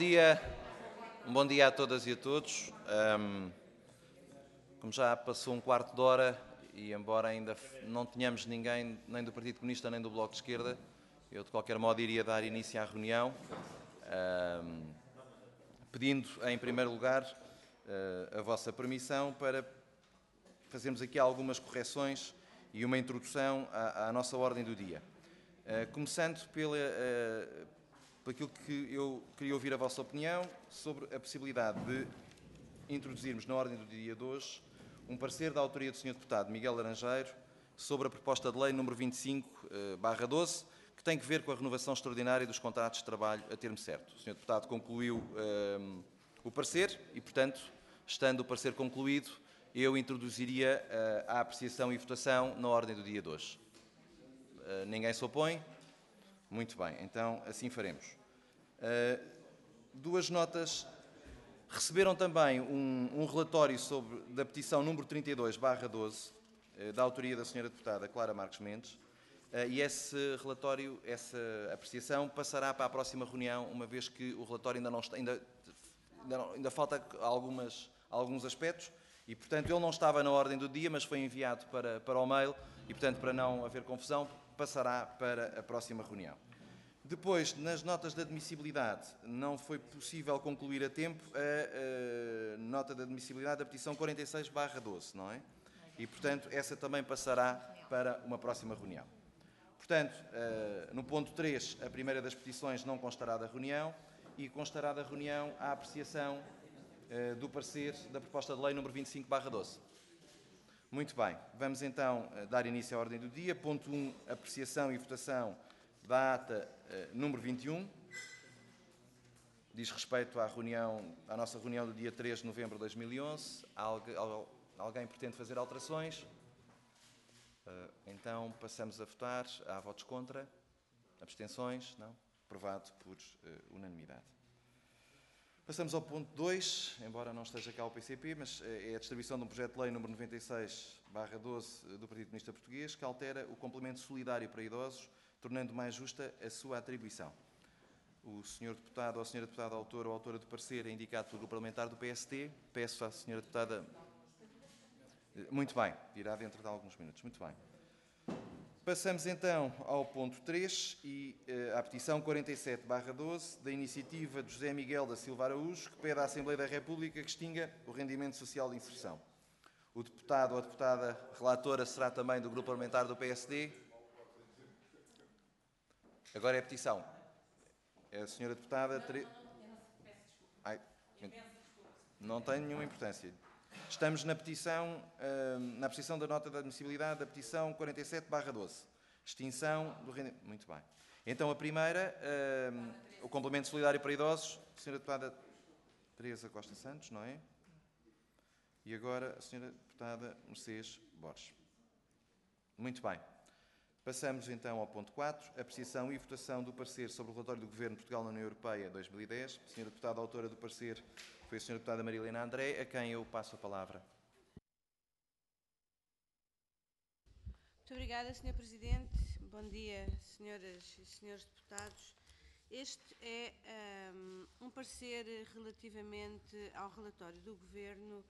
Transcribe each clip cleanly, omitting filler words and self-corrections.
Um bom dia a todas e a todos. Como já passou um quarto de hora e embora ainda não tenhamos ninguém nem do Partido Comunista nem do Bloco de Esquerda, eu de qualquer modo iria dar início à reunião, pedindo em primeiro lugar a vossa permissão para fazermos aqui algumas correções e uma introdução à nossa ordem do dia. Começando por aquilo que eu queria ouvir a vossa opinião sobre a possibilidade de introduzirmos na ordem do dia de hoje um parecer da autoria do Sr. Deputado Miguel Laranjeiro sobre a proposta de lei número 25/12, que tem que ver com a renovação extraordinária dos contratos de trabalho a termo certo. O Sr. Deputado concluiu o parecer e, portanto, estando o parecer concluído, eu introduziria a apreciação e votação na ordem do dia de hoje. Ninguém se opõe? Muito bem, então assim faremos. Duas notas. Receberam também um relatório da petição número 32/12, da autoria da Sra. Deputada Clara Marques Mendes, e esse relatório, essa apreciação, passará para a próxima reunião, uma vez que o relatório ainda falta alguns aspectos, e, portanto, ele não estava na ordem do dia, mas foi enviado para o mail, e, portanto, para não haver confusão, passará para a próxima reunião. Depois, nas notas de admissibilidade, não foi possível concluir a tempo a nota de admissibilidade da petição 46/12, não é? E, portanto, essa também passará para uma próxima reunião. Portanto, no ponto 3, a primeira das petições não constará da reunião e constará da reunião a apreciação do parecer da proposta de lei número 25/12. Muito bem, vamos então dar início à ordem do dia. Ponto 1, apreciação e votação da ata número 21, diz respeito à nossa reunião do dia 3 de novembro de 2011. Alguém pretende fazer alterações? Então passamos a votar. Há votos contra? Abstenções? Não? Aprovado por unanimidade. Passamos ao ponto 2, embora não esteja cá o PCP, mas é a distribuição de um projeto de lei número 96/12 do Partido Comunista Português, que altera o complemento solidário para idosos, tornando mais justa a sua atribuição. O Sr. Deputado ou a Sra. Deputada autor ou autora do parecer é indicado pelo Grupo Parlamentar do PST. Peço à Sra. Deputada... Muito bem, virá dentro de alguns minutos. Muito bem. Passamos então ao ponto 3 e à petição 47/12 da iniciativa de José Miguel da Silva Araújo, que pede à Assembleia da República que extinga o rendimento social de inserção. O deputado ou a deputada relatora será também do Grupo Parlamentar do PSD. Agora é a petição. É a Sra. Deputada... Não tem nenhuma importância. Estamos na petição, na apreciação da nota de admissibilidade da petição 47/12. Extinção do rendimento... Muito bem. Então, a primeira, o complemento solidário para idosos, a Sra. Deputada Teresa Costa Santos, não é? E agora a Sra. Deputada Mercedes Borges. Muito bem. Passamos então ao ponto 4, apreciação e votação do parecer sobre o relatório do Governo de Portugal na União Europeia 2010. A Sra. Deputada autora do parecer foi a Sra. Deputada Maria Helena André, a quem eu passo a palavra. Muito obrigada, Sr. Presidente. Bom dia, senhoras e senhores deputados. Este é um parecer relativamente ao relatório do Governo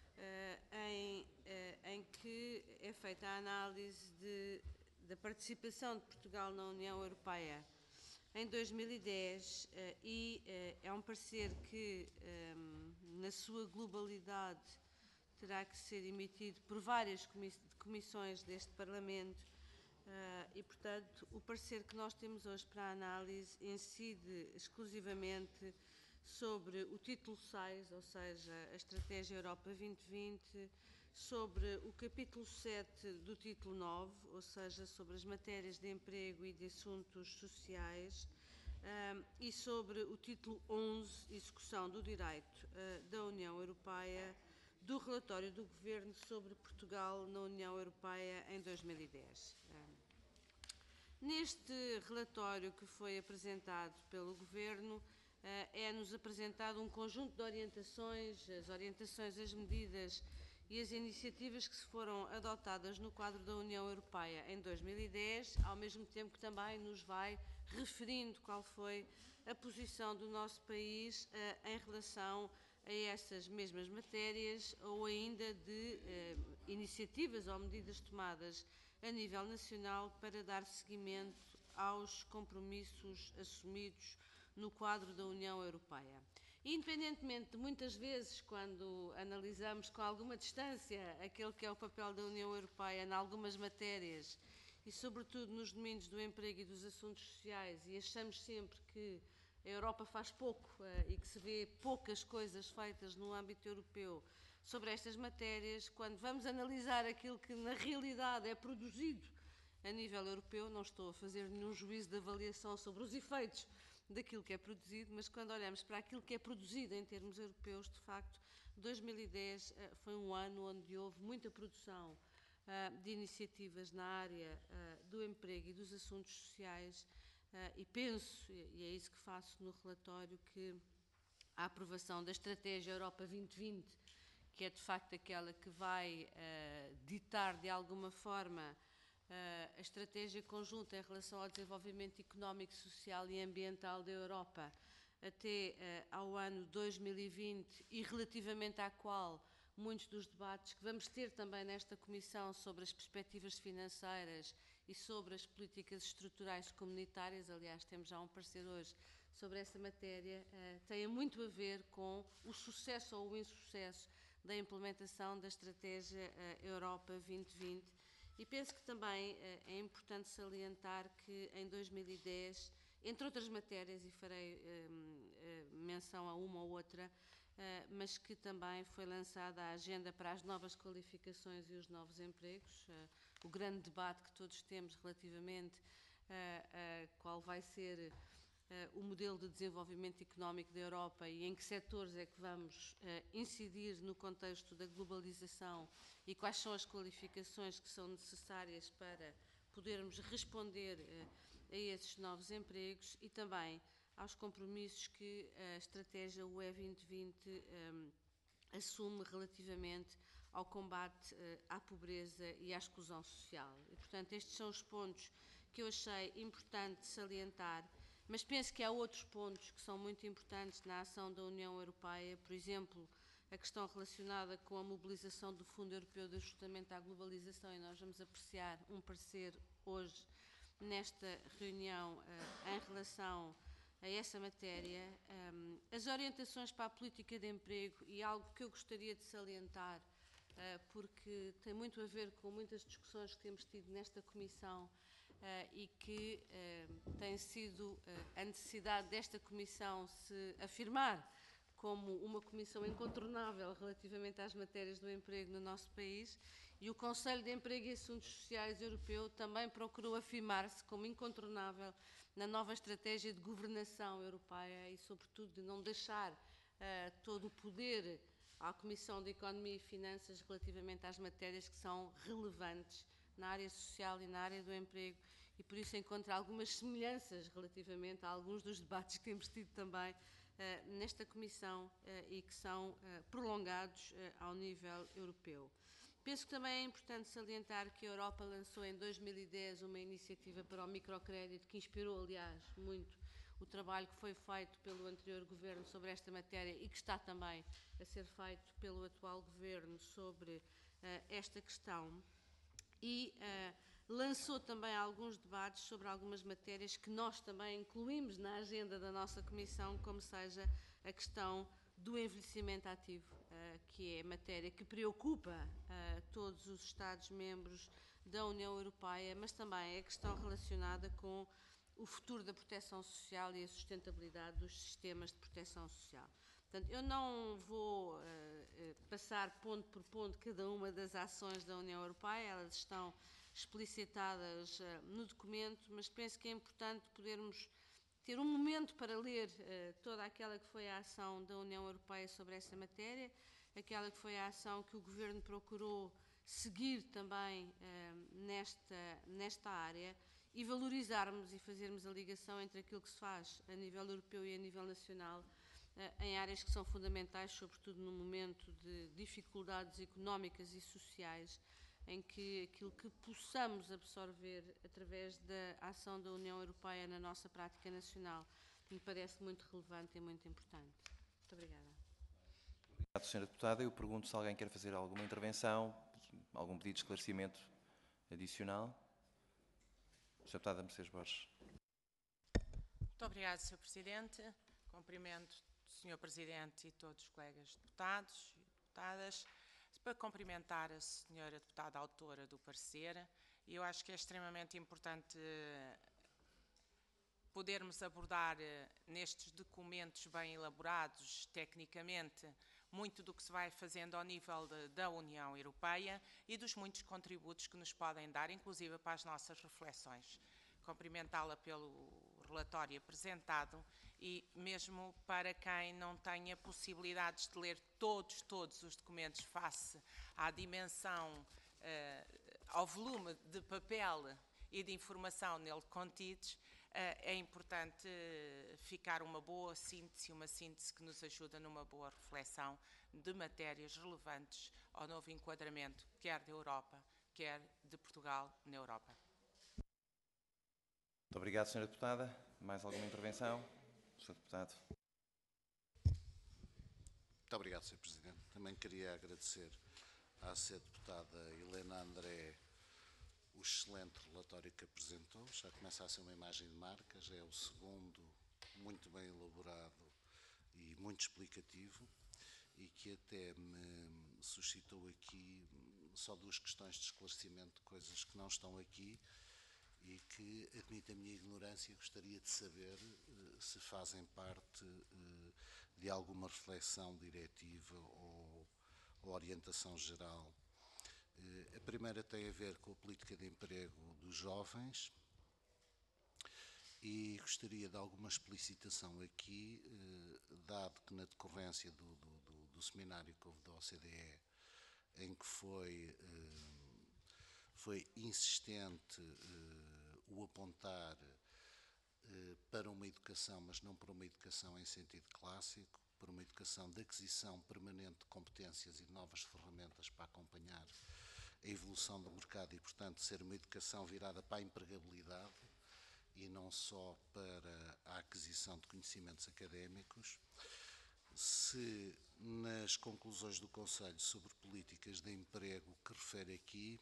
em que é feita a análise da participação de Portugal na União Europeia em 2010 e é um parecer que, na sua globalidade, terá que ser emitido por várias comissões deste Parlamento e, portanto, o parecer que nós temos hoje para a análise incide exclusivamente sobre o título 6, ou seja, a Estratégia Europa 2020, sobre o capítulo 7 do título 9, ou seja, sobre as matérias de emprego e de assuntos sociais, e sobre o título 11, execução do direito da União Europeia, do relatório do Governo sobre Portugal na União Europeia em 2010. Neste relatório que foi apresentado pelo Governo, é-nos apresentado um conjunto de orientações, as medidas e as iniciativas que se foram adotadas no quadro da União Europeia em 2010, ao mesmo tempo que também nos vai referindo qual foi a posição do nosso país em relação a essas mesmas matérias ou ainda de iniciativas ou medidas tomadas a nível nacional para dar seguimento aos compromissos assumidos no quadro da União Europeia. Independentemente de muitas vezes, quando analisamos com alguma distância aquele que é o papel da União Europeia em algumas matérias e sobretudo nos domínios do emprego e dos assuntos sociais, e achamos sempre que a Europa faz pouco e que se vê poucas coisas feitas no âmbito europeu sobre estas matérias, quando vamos analisar aquilo que na realidade é produzido a nível europeu, não estou a fazer nenhum juízo de avaliação sobre os efeitos daquilo que é produzido, mas quando olhamos para aquilo que é produzido em termos europeus, de facto, 2010 foi um ano onde houve muita produção de iniciativas na área do emprego e dos assuntos sociais e penso, e é isso que faço no relatório, que a aprovação da Estratégia Europa 2020, que é de facto aquela que vai ditar de alguma forma a estratégia conjunta em relação ao desenvolvimento económico, social e ambiental da Europa até ao ano 2020 e relativamente à qual muitos dos debates que vamos ter também nesta Comissão sobre as perspectivas financeiras e sobre as políticas estruturais comunitárias, aliás, temos já um parecer hoje sobre essa matéria, têm muito a ver com o sucesso ou o insucesso da implementação da Estratégia Europa 2020. E penso que também é importante salientar que em 2010, entre outras matérias, e farei menção a uma ou outra, mas que também foi lançada a agenda para as novas qualificações e os novos empregos, o grande debate que todos temos relativamente a qual vai ser o modelo de desenvolvimento económico da Europa e em que setores é que vamos incidir no contexto da globalização e quais são as qualificações que são necessárias para podermos responder a esses novos empregos e também aos compromissos que a estratégia UE 2020 assume relativamente ao combate à pobreza e à exclusão social. E, portanto, estes são os pontos que eu achei importante salientar, mas penso que há outros pontos que são muito importantes na ação da União Europeia, por exemplo, a questão relacionada com a mobilização do Fundo Europeu de Ajustamento à Globalização, e nós vamos apreciar um parecer hoje nesta reunião em relação a essa matéria, as orientações para a política de emprego e algo que eu gostaria de salientar, porque tem muito a ver com muitas discussões que temos tido nesta Comissão e que tem sido a necessidade desta Comissão se afirmar como uma comissão incontornável relativamente às matérias do emprego no nosso país, e o Conselho de Emprego e Assuntos Sociais Europeu também procurou afirmar-se como incontornável na nova estratégia de governação europeia e, sobretudo, de não deixar todo o poder à Comissão de Economia e Finanças relativamente às matérias que são relevantes na área social e na área do emprego, e por isso encontra algumas semelhanças relativamente a alguns dos debates que temos tido também nesta Comissão e que são prolongados ao nível europeu. Penso que também é importante salientar que a Europa lançou em 2010 uma iniciativa para o microcrédito que inspirou, aliás, muito o trabalho que foi feito pelo anterior Governo sobre esta matéria e que está também a ser feito pelo atual Governo sobre esta questão. E lançou também alguns debates sobre algumas matérias que nós também incluímos na agenda da nossa Comissão, como seja a questão do envelhecimento ativo, que é matéria que preocupa todos os Estados-membros da União Europeia, mas também a questão relacionada com o futuro da proteção social e a sustentabilidade dos sistemas de proteção social. Portanto, eu não vou passar ponto por ponto cada uma das ações da União Europeia, elas estão explicitadas no documento, mas penso que é importante podermos ter um momento para ler toda aquela que foi a ação da União Europeia sobre essa matéria, aquela que foi a ação que o Governo procurou seguir também nesta área e valorizarmos e fazermos a ligação entre aquilo que se faz a nível europeu e a nível nacional em áreas que são fundamentais, sobretudo no momento de dificuldades económicas e sociais, em que aquilo que possamos absorver através da ação da União Europeia na nossa prática nacional me parece muito relevante e muito importante. Muito obrigada. Obrigado, Sra. Deputada. Eu pergunto se alguém quer fazer alguma intervenção, algum pedido de esclarecimento adicional. Sra. Deputada Mercedes Borges. Muito obrigada, Sr. Presidente. Cumprimento o Sr. Presidente e todos os colegas deputados e deputadas. Para cumprimentar a Sra. Deputada autora do parecer, eu acho que é extremamente importante podermos abordar nestes documentos bem elaborados, tecnicamente, muito do que se vai fazendo ao nível da União Europeia e dos muitos contributos que nos podem dar, inclusive para as nossas reflexões. Cumprimentá-la pelo relatório apresentado e mesmo para quem não tenha possibilidades de ler todos os documentos face à dimensão, ao volume de papel e de informação nele contidos, é importante ficar uma boa síntese, uma síntese que nos ajuda numa boa reflexão de matérias relevantes ao novo enquadramento, quer da Europa, quer de Portugal na Europa. Muito obrigado, Sra. Deputada. Mais alguma intervenção? Sr. Deputado. Muito obrigado, Sr. Presidente. Também queria agradecer à Sra. Deputada Helena André o excelente relatório que apresentou. Já começa a ser uma imagem de marca, já é o segundo muito bem elaborado e muito explicativo e que até me suscitou aqui só duas questões de esclarecimento de coisas que não estão aqui e que, admito a minha ignorância, gostaria de saber se fazem parte de alguma reflexão diretiva ou orientação geral. A primeira tem a ver com a política de emprego dos jovens e gostaria de alguma explicitação aqui, dado que na decorrência do seminário que houve da OCDE, em que foi insistente o apontar para uma educação, mas não para uma educação em sentido clássico, para uma educação de aquisição permanente de competências e de novas ferramentas para acompanhar a evolução do mercado e, portanto, ser uma educação virada para a empregabilidade e não só para a aquisição de conhecimentos académicos. Se nas conclusões do Conselho sobre políticas de emprego que refere aqui,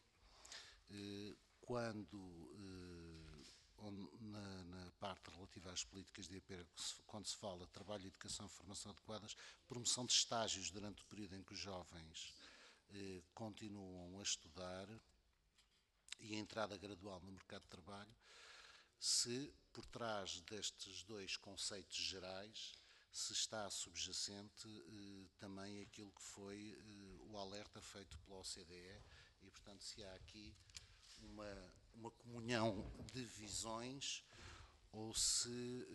na parte relativa às políticas de emprego, quando se fala de trabalho, educação e formação adequadas, promoção de estágios durante o período em que os jovens continuam a estudar e a entrada gradual no mercado de trabalho, se por trás destes dois conceitos gerais se está subjacente também aquilo que foi o alerta feito pela OCDE e, portanto, se há aqui uma comunhão de visões ou se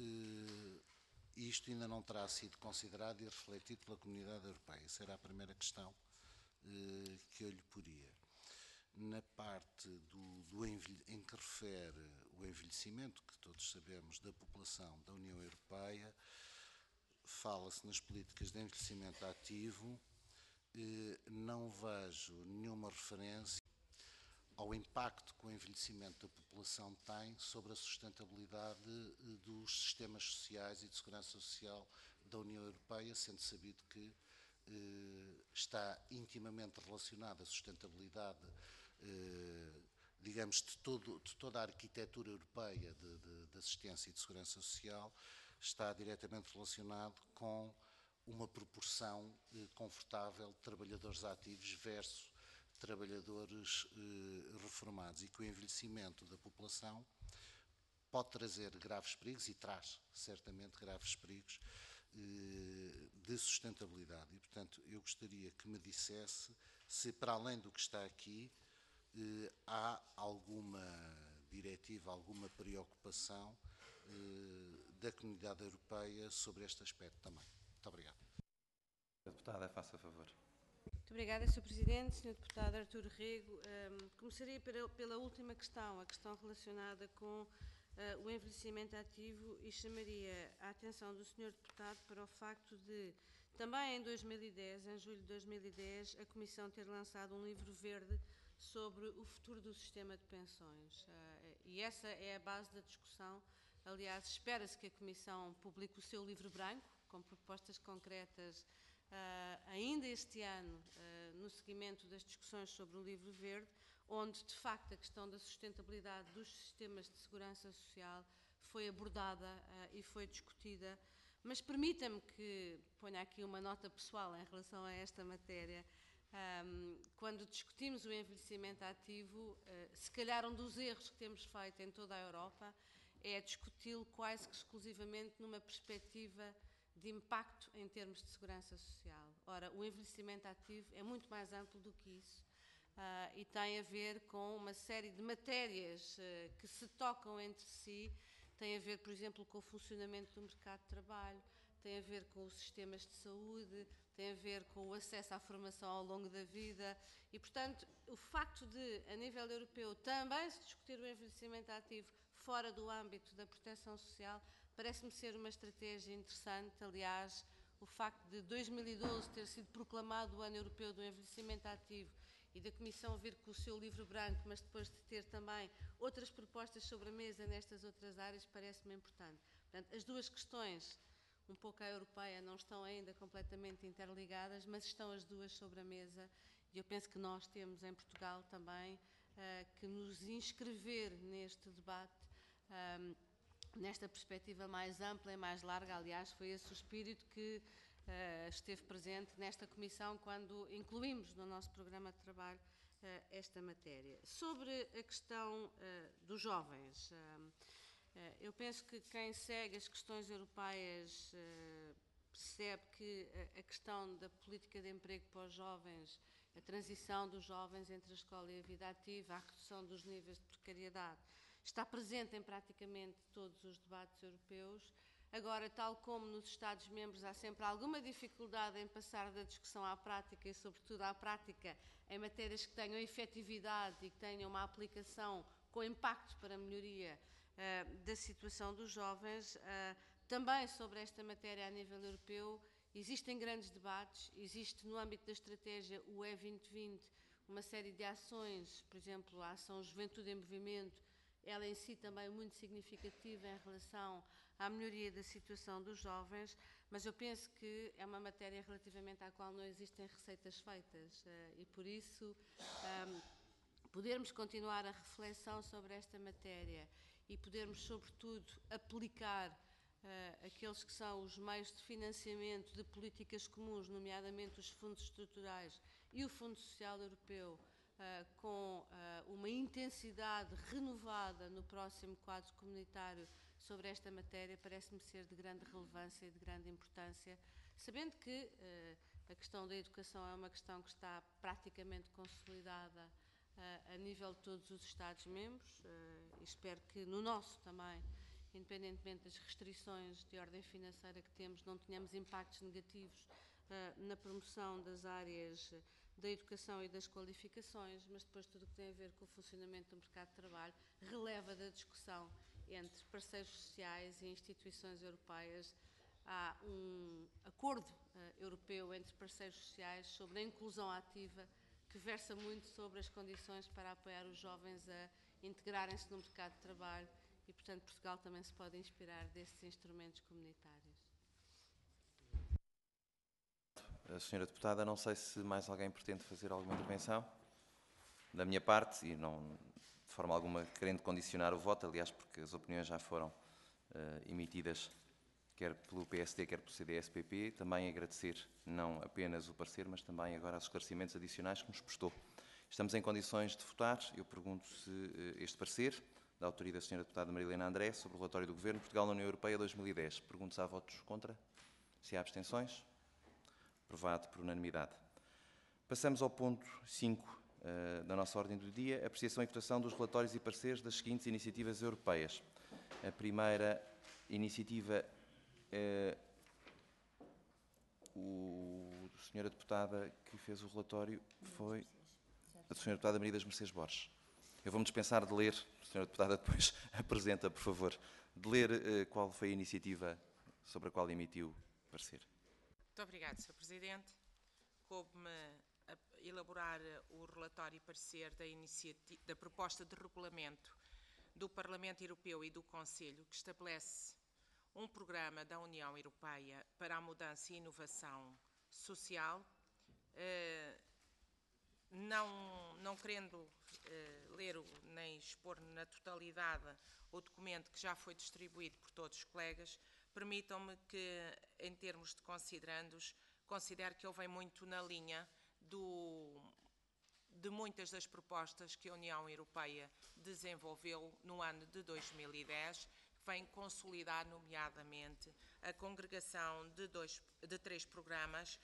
isto ainda não terá sido considerado e refletido pela comunidade europeia. Essa era a primeira questão que eu lhe poria. Na parte em que refere o envelhecimento, que todos sabemos, da população da União Europeia, fala-se nas políticas de envelhecimento ativo, não vejo nenhuma referência ao impacto que o envelhecimento da população tem sobre a sustentabilidade dos sistemas sociais e de segurança social da União Europeia, sendo sabido que está intimamente relacionada a sustentabilidade, digamos, de toda a arquitetura europeia de assistência e de segurança social, está diretamente relacionado com uma proporção confortável de trabalhadores ativos versus trabalhadores reformados, e que o envelhecimento da população pode trazer graves perigos, e traz certamente graves perigos de sustentabilidade. E, portanto, eu gostaria que me dissesse se, para além do que está aqui, há alguma diretiva, alguma preocupação da Comunidade Europeia sobre este aspecto também. Muito obrigado. Deputada, faça favor. Muito obrigada, Sr. Presidente. Sr. Deputado Artur Rego, começaria pela última questão, a questão relacionada com o envelhecimento ativo e chamaria a atenção do Sr. Deputado para o facto de, também em 2010, em julho de 2010, a Comissão ter lançado um livro verde sobre o futuro do sistema de pensões. E essa é a base da discussão. Aliás, espera-se que a Comissão publique o seu livro branco, com propostas concretas, ainda este ano, no seguimento das discussões sobre o livro verde, onde, de facto, a questão da sustentabilidade dos sistemas de segurança social foi abordada e foi discutida. Mas permita-me que ponha aqui uma nota pessoal em relação a esta matéria. Quando discutimos o envelhecimento ativo, se calhar um dos erros que temos feito em toda a Europa é discuti-lo quase que exclusivamente numa perspectiva de impacto em termos de segurança social. Ora, o envelhecimento ativo é muito mais amplo do que isso e tem a ver com uma série de matérias que se tocam entre si. Tem a ver, por exemplo, com o funcionamento do mercado de trabalho, tem a ver com os sistemas de saúde, tem a ver com o acesso à formação ao longo da vida e, portanto, o facto de, a nível europeu, também se discutir o envelhecimento ativo fora do âmbito da proteção social, parece-me ser uma estratégia interessante. Aliás, o facto de 2012 ter sido proclamado o Ano Europeu do Envelhecimento Ativo e da Comissão vir com o seu livro branco, mas depois de ter também outras propostas sobre a mesa nestas outras áreas, parece-me importante. Portanto, as duas questões, um pouco à europeia, não estão ainda completamente interligadas, mas estão as duas sobre a mesa e eu penso que nós temos em Portugal também que nos inscrever neste debate, nesta perspectiva mais ampla e mais larga. Aliás, foi esse o espírito que esteve presente nesta Comissão quando incluímos no nosso programa de trabalho esta matéria. Sobre a questão dos jovens, eu penso que quem segue as questões europeias percebe que a questão da política de emprego para os jovens, a transição dos jovens entre a escola e a vida ativa, a redução dos níveis de precariedade, está presente em praticamente todos os debates europeus. Agora, tal como nos Estados-membros, há sempre alguma dificuldade em passar da discussão à prática e, sobretudo, à prática em matérias que tenham efetividade e que tenham uma aplicação com impacto para a melhoria da situação dos jovens. Também sobre esta matéria a nível europeu existem grandes debates, existe no âmbito da estratégia o E2020 uma série de ações, por exemplo, a ação Juventude em Movimento, ela em si também muito significativa em relação à melhoria da situação dos jovens, mas eu penso que é uma matéria relativamente à qual não existem receitas feitas e por isso podermos continuar a reflexão sobre esta matéria e podermos, sobretudo, aplicar aqueles que são os meios de financiamento de políticas comuns, nomeadamente os fundos estruturais e o Fundo Social Europeu, com uma intensidade renovada no próximo quadro comunitário sobre esta matéria, parece-me ser de grande relevância e de grande importância, sabendo que a questão da educação é uma questão que está praticamente consolidada a nível de todos os Estados-membros e espero que no nosso também, independentemente das restrições de ordem financeira que temos, não tenhamos impactos negativos na promoção das áreas da educação e das qualificações, mas depois tudo o que tem a ver com o funcionamento do mercado de trabalho releva da discussão entre parceiros sociais e instituições europeias. Há um acordo europeu entre parceiros sociais sobre a inclusão ativa que versa muito sobre as condições para apoiar os jovens a integrarem-se no mercado de trabalho e, portanto, Portugal também se pode inspirar desses instrumentos comunitários. A senhora deputada, não sei se mais alguém pretende fazer alguma intervenção. Da minha parte, e não de forma alguma querendo condicionar o voto, aliás, porque as opiniões já foram emitidas quer pelo PSD, quer pelo CDS-PP, também agradecer não apenas o parecer, mas também agora os esclarecimentos adicionais que nos prestou. Estamos em condições de votar. Eu pergunto se este parecer, da autoria da senhora deputada Maria Helena André, sobre o relatório do Governo Portugal na União Europeia 2010. Pergunto se há votos contra, se há abstenções. Aprovado por unanimidade. Passamos ao ponto 5 da nossa ordem do dia, apreciação e votação dos relatórios e pareceres das seguintes iniciativas europeias. A primeira iniciativa a senhora deputada que fez o relatório foi a senhora deputada Maria das Mercês Borges. Eu vou-me dispensar de ler, a Sra. Deputada depois apresenta, por favor, de ler qual foi a iniciativa sobre a qual emitiu o parecer. Muito obrigada, Sr. Presidente. Coube-me elaborar o relatório e parecer da proposta de regulamento do Parlamento Europeu e do Conselho, que estabelece um programa da União Europeia para a mudança e inovação social. Não querendo ler nem expor na totalidade o documento que já foi distribuído por todos os colegas, permitam-me que, em termos de considerandos, considero que ele vem muito na linha de muitas das propostas que a União Europeia desenvolveu no ano de 2010, que vem consolidar, nomeadamente, a congregação de 3 programas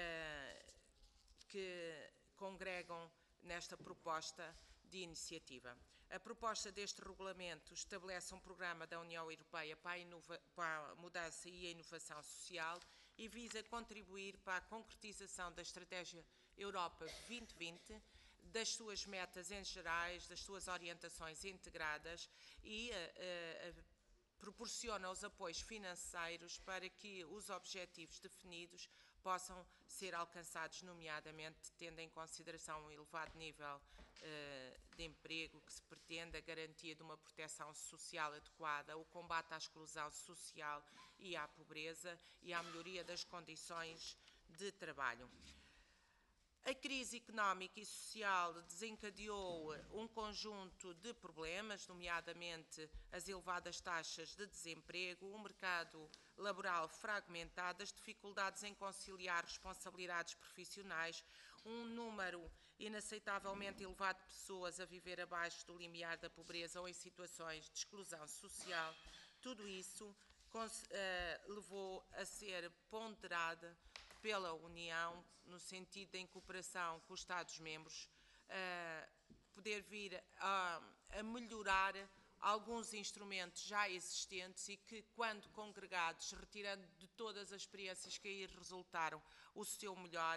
que congregam nesta proposta de iniciativa. A proposta deste regulamento estabelece um programa da União Europeia para a mudança e a inovação social e visa contribuir para a concretização da Estratégia Europa 2020, das suas metas em gerais, das suas orientações integradas e proporciona os apoios financeiros para que os objetivos definidos possam ser alcançados, nomeadamente tendo em consideração o elevado nível de emprego que se pretende, a garantia de uma proteção social adequada, o combate à exclusão social e à pobreza e à melhoria das condições de trabalho. A crise económica e social desencadeou um conjunto de problemas, nomeadamente as elevadas taxas de desemprego, um mercado laboral fragmentado, as dificuldades em conciliar responsabilidades profissionais, um número inaceitavelmente elevado de pessoas a viver abaixo do limiar da pobreza ou em situações de exclusão social. Tudo isso levou a ser ponderada pela União, no sentido de, em cooperação com os Estados-membros, poder vir a melhorar alguns instrumentos já existentes e que, quando congregados, retirando de todas as experiências que aí resultaram o seu melhor,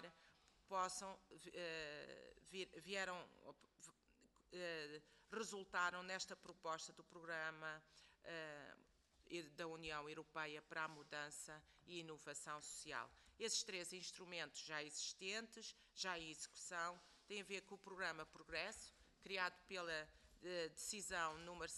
resultaram nesta proposta do programa da União Europeia para a mudança e inovação social. Esses 3 instrumentos já existentes, já em execução, têm a ver com o programa Progresso, criado pela decisão número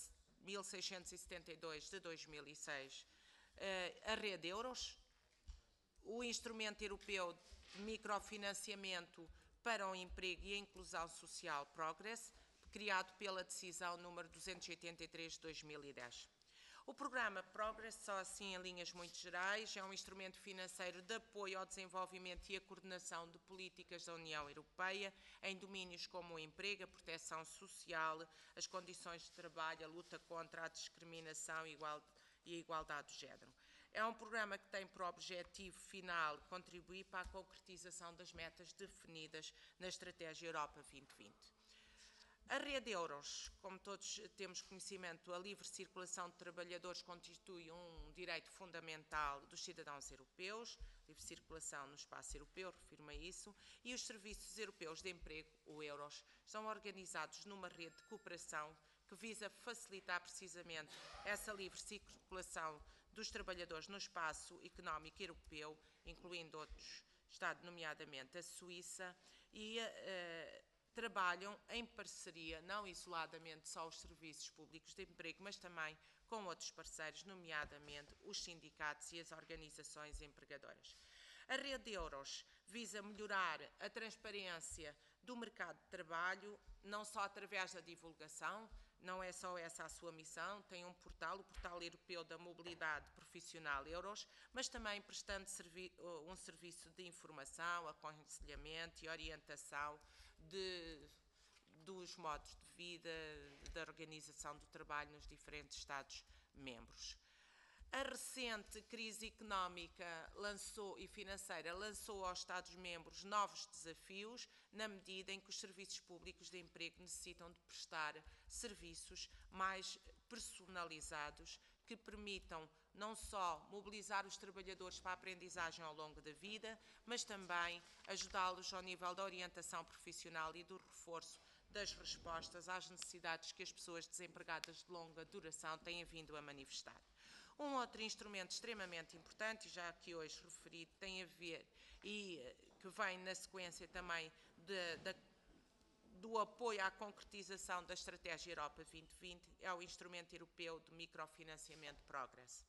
1672 de 2006, a Rede Euros, o Instrumento Europeu de Microfinanciamento para o Emprego e a Inclusão Social Progress, criado pela decisão número 283 de 2010. O programa Progress, só assim em linhas muito gerais, é um instrumento financeiro de apoio ao desenvolvimento e à coordenação de políticas da União Europeia em domínios como o emprego, a proteção social, as condições de trabalho, a luta contra a discriminação e a igualdade de género. É um programa que tem por objetivo final contribuir para a concretização das metas definidas na Estratégia Europa 2020. A Rede Euros, como todos temos conhecimento, a livre circulação de trabalhadores constitui um direito fundamental dos cidadãos europeus, livre circulação no espaço europeu, refiro-me a isso, e os serviços europeus de emprego, o Euros, são organizados numa rede de cooperação que visa facilitar precisamente essa livre circulação dos trabalhadores no espaço económico europeu, incluindo outros Estados, nomeadamente a Suíça, e trabalham em parceria, não isoladamente só os serviços públicos de emprego, mas também com outros parceiros, nomeadamente os sindicatos e as organizações empregadoras. A Rede Euros visa melhorar a transparência do mercado de trabalho, não só através da divulgação, não é só essa a sua missão, tem um portal, o Portal Europeu da Mobilidade Profissional Euros, mas também prestando um serviço de informação, aconselhamento e orientação dos modos de vida, da organização do trabalho nos diferentes Estados-membros. A recente crise económica e financeira lançou aos Estados-membros novos desafios, na medida em que os serviços públicos de emprego necessitam de prestar serviços mais personalizados que permitam não só mobilizar os trabalhadores para a aprendizagem ao longo da vida, mas também ajudá-los ao nível da orientação profissional e do reforço das respostas às necessidades que as pessoas desempregadas de longa duração têm vindo a manifestar. Um outro instrumento extremamente importante, e já aqui hoje referido, tem a ver e que vem na sequência também do apoio à concretização da Estratégia Europa 2020, é o Instrumento Europeu de Microfinanciamento Progress.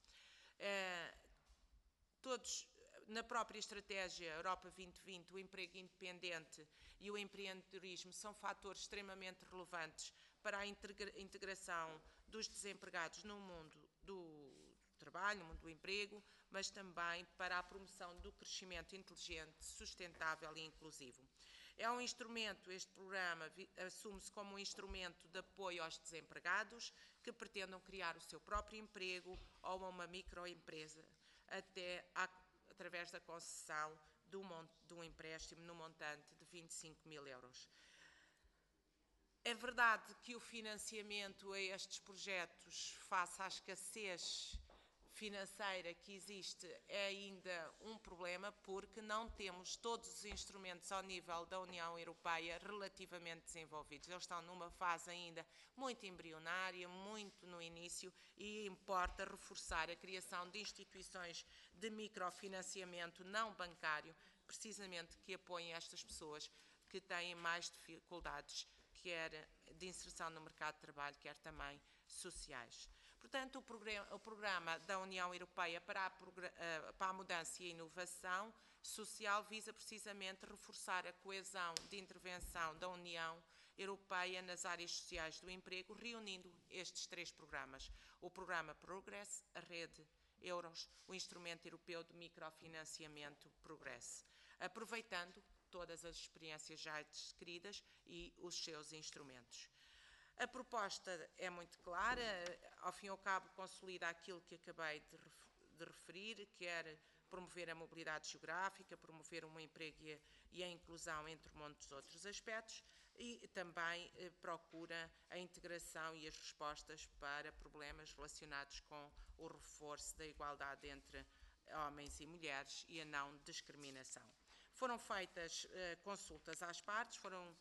Na própria Estratégia Europa 2020, o emprego independente e o empreendedorismo são fatores extremamente relevantes para a integração dos desempregados no mundo do trabalho, no mundo do emprego, mas também para a promoção do crescimento inteligente, sustentável e inclusivo. É um instrumento, este programa assume-se como um instrumento de apoio aos desempregados que pretendam criar o seu próprio emprego ou uma microempresa, através da concessão de um empréstimo no montante de 25 mil euros. É verdade que o financiamento a estes projetos, face à escassez financeira que existe, é ainda um problema, porque não temos todos os instrumentos ao nível da União Europeia relativamente desenvolvidos. Eles estão numa fase ainda muito embrionária, muito no início, e importa reforçar a criação de instituições de microfinanciamento não bancário, precisamente que apoiem estas pessoas que têm mais dificuldades, quer de inserção no mercado de trabalho, quer também sociais. Portanto, o programa da União Europeia para a mudança e a inovação social visa precisamente reforçar a coesão de intervenção da União Europeia nas áreas sociais do emprego, reunindo estes três programas: o programa Progress, a rede Euros, o Instrumento Europeu de Microfinanciamento Progress, aproveitando todas as experiências já descritas e os seus instrumentos. A proposta é muito clara, ao fim e ao cabo consolida aquilo que acabei de referir, quer promover a mobilidade geográfica, promover um emprego e a inclusão, entre muitos outros aspectos, e também procura a integração e as respostas para problemas relacionados com o reforço da igualdade entre homens e mulheres e a não discriminação. Foram feitas consultas às partes, foram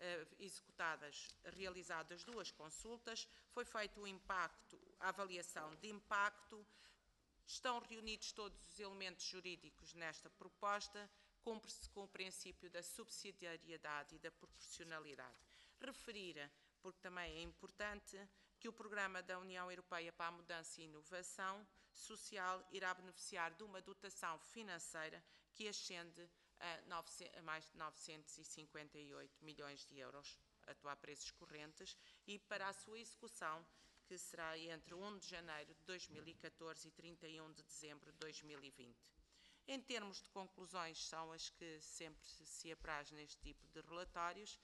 realizadas duas consultas, foi feito a avaliação de impacto, estão reunidos todos os elementos jurídicos nesta proposta, cumpre-se com o princípio da subsidiariedade e da proporcionalidade. Referir, porque também é importante, que o Programa da União Europeia para a Mudança e Inovação Social irá beneficiar de uma dotação financeira que ascende a mais de 958 milhões de euros, a preços correntes, e para a sua execução, que será entre 1 de janeiro de 2014 e 31 de dezembro de 2020. Em termos de conclusões, são as que sempre se apraz neste tipo de relatórios,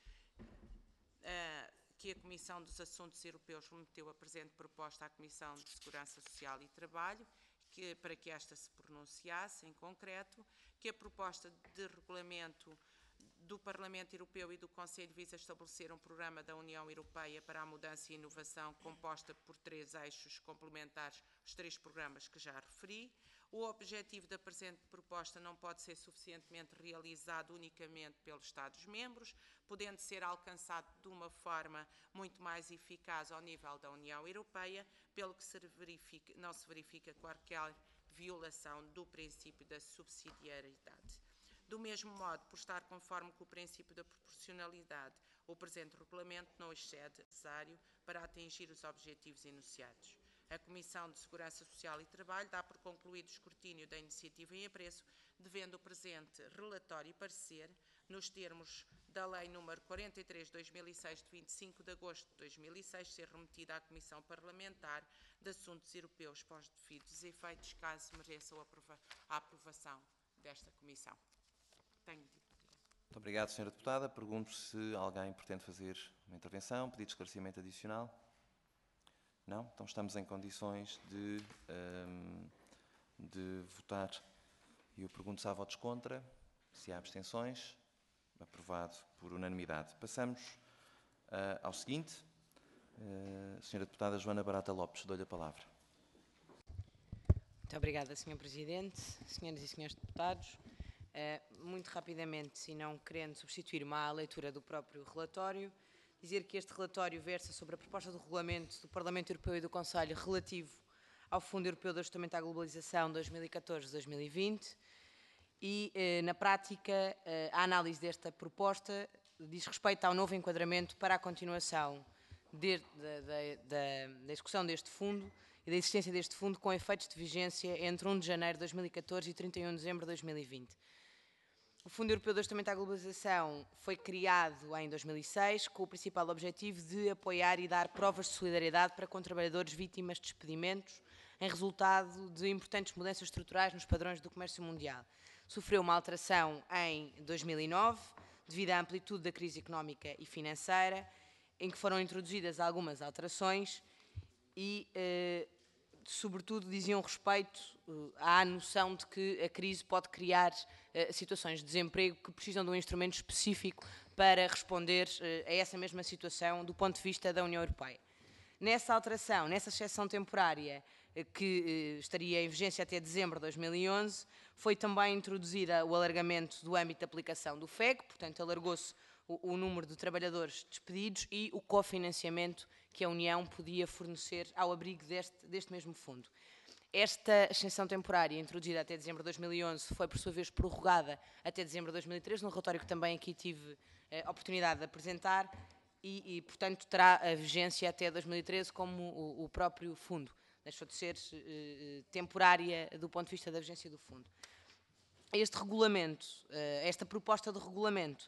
que a Comissão dos Assuntos Europeus remeteu a presente proposta à Comissão de Segurança Social e Trabalho, para que esta se pronunciasse em concreto, que a proposta de regulamento do Parlamento Europeu e do Conselho visa estabelecer um programa da União Europeia para a mudança e inovação composta por três eixos complementares aos três programas que já referi. O objetivo da presente proposta não pode ser suficientemente realizado unicamente pelos Estados-membros, podendo ser alcançado de uma forma muito mais eficaz ao nível da União Europeia, pelo que não se verifica qualquer violação do princípio da subsidiariedade. Do mesmo modo, por estar conforme com o princípio da proporcionalidade, o presente regulamento não excede o necessário para atingir os objetivos enunciados. A Comissão de Segurança Social e Trabalho dá por concluído o escrutínio da iniciativa em apreço, devendo o presente relatório e parecer, nos termos da Lei nº 43/2006, de 25 de agosto de 2006, ser remetida à Comissão Parlamentar de Assuntos Europeus para os devidos efeitos, caso mereçam a aprovação desta Comissão. Tenho dito. Muito obrigado, Sra. Deputada. Pergunto se alguém pretende fazer uma intervenção, pedido de esclarecimento adicional. Não? Então estamos em condições de votar. E eu pergunto se há votos contra, se há abstenções. Aprovado por unanimidade. Passamos ao seguinte. Sra. Deputada Joana Barata Lopes, dou-lhe a palavra. Muito obrigada, Sr. Presidente, senhoras e senhores deputados. Muito rapidamente, e não querendo substituir-me à leitura do próprio relatório, dizer que este relatório versa sobre a proposta de regulamento do Parlamento Europeu e do Conselho relativo ao Fundo Europeu de Ajustamento à Globalização 2014-2020 e, na prática, a análise desta proposta diz respeito ao novo enquadramento para a continuação da execução deste fundo e da existência deste fundo com efeitos de vigência entre 1 de janeiro de 2014 e 31 de dezembro de 2020. O Fundo Europeu de Ajustamento à Globalização foi criado em 2006 com o principal objetivo de apoiar e dar provas de solidariedade para com trabalhadores vítimas de despedimentos em resultado de importantes mudanças estruturais nos padrões do comércio mundial. Sofreu uma alteração em 2009 devido à amplitude da crise económica e financeira, em que foram introduzidas algumas alterações e, sobretudo, diziam respeito à noção de que a crise pode criar situações de desemprego que precisam de um instrumento específico para responder a essa mesma situação do ponto de vista da União Europeia. Nessa alteração, nessa exceção temporária que estaria em vigência até dezembro de 2011, foi também introduzida o alargamento do âmbito de aplicação do FEG, portanto alargou-se o número de trabalhadores despedidos e o cofinanciamento que a União podia fornecer ao abrigo deste mesmo fundo. Esta exceção temporária, introduzida até dezembro de 2011, foi, por sua vez, prorrogada até dezembro de 2013, num relatório que também aqui tive a oportunidade de apresentar e, portanto, terá a vigência até 2013 como o próprio fundo. Deixou de ser temporária do ponto de vista da vigência do fundo. Este regulamento, esta proposta de regulamento,